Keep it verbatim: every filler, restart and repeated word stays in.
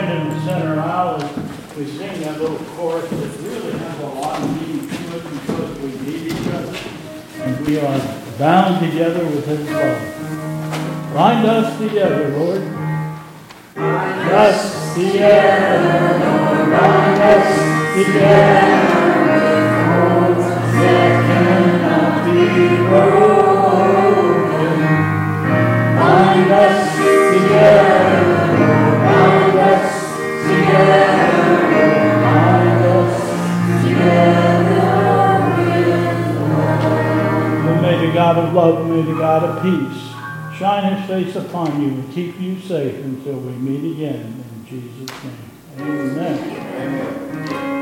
stand in the center aisle as we sing that little chorus that really has a lot of meaning to it because we need each other. And we are bound together with His love. Bind us together, Lord. Bind us together, Lord. Bind us together with cords that cannot be broken. Bind us together, Lord. Bind us together, Lord. Bind us together with love. And may the God of love, may the God of peace shine His face upon you and keep you safe until we meet again. In Jesus' name. Amen. Amen.